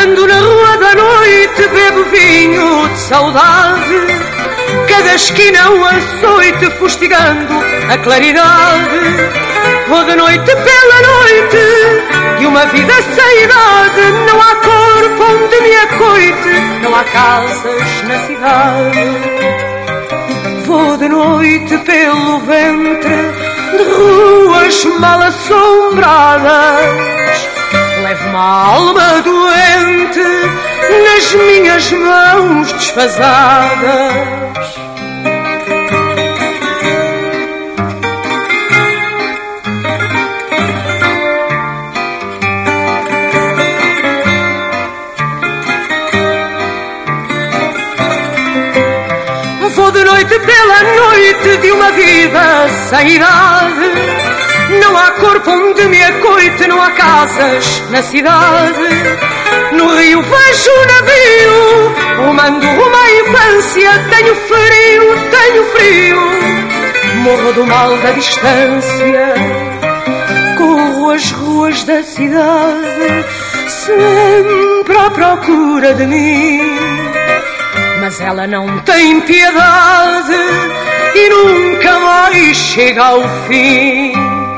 Ando na rua da noite, bebo vinho de saudade. Cada esquina um açoite fustigando a claridade. Vou de noite pela noite de uma vida sem idade. Não há corpo onde me acoite, não há casas na cidade. Vou de noite pelo ventre de ruas mal assombradas. Levo uma alma doente nas minhas mãos desfasadas. Vou de noite pela noite de uma vida sem idade. Não há corpo onde me acoite, não há casas na cidade. No rio vejo o navio, rumando rumo à infância. Tenho frio, morro do mal da distância. Corro as ruas da cidade, sempre à procura de mim. Mas ela não tem piedade e nunca mais chega ao fim.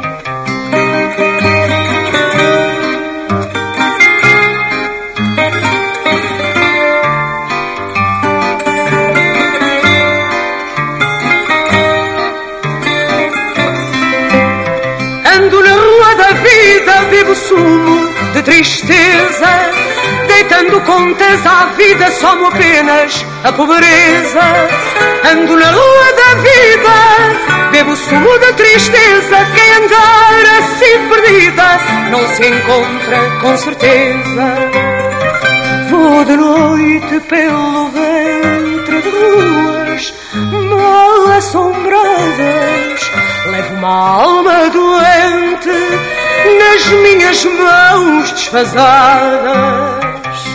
Ando na rua da vida, bebo sumo de tristeza, deitando contas à vida, somo apenas a pobreza. Ando na rua da vida, bebo sumo da tristeza. Quem andar assim perdida não se encontra com certeza. Vou de noite pelo ventre de ruas mal assombradas. Levo uma alma doente nas minhas mãos desfasadas.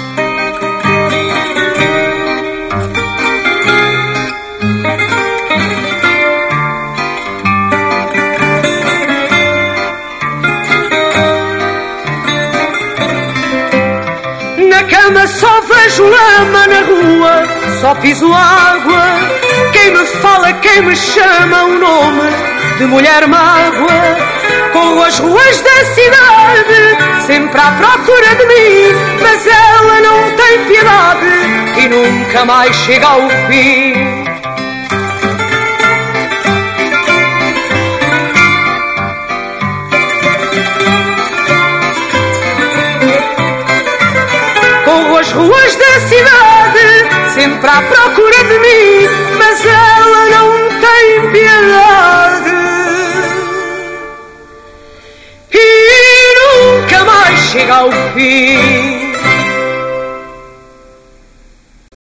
Na cama só vejo lama, na rua só piso água. Quem me fala, quem me chama o nome de mulher mágoa. Corro as ruas da cidade, sempre à procura de mim. Mas ela não tem piedade e nunca mais chega ao fim. Corro as ruas da cidade, sempre à procura de mim. Mas ela não tem piedade e nunca mais chega ao fim.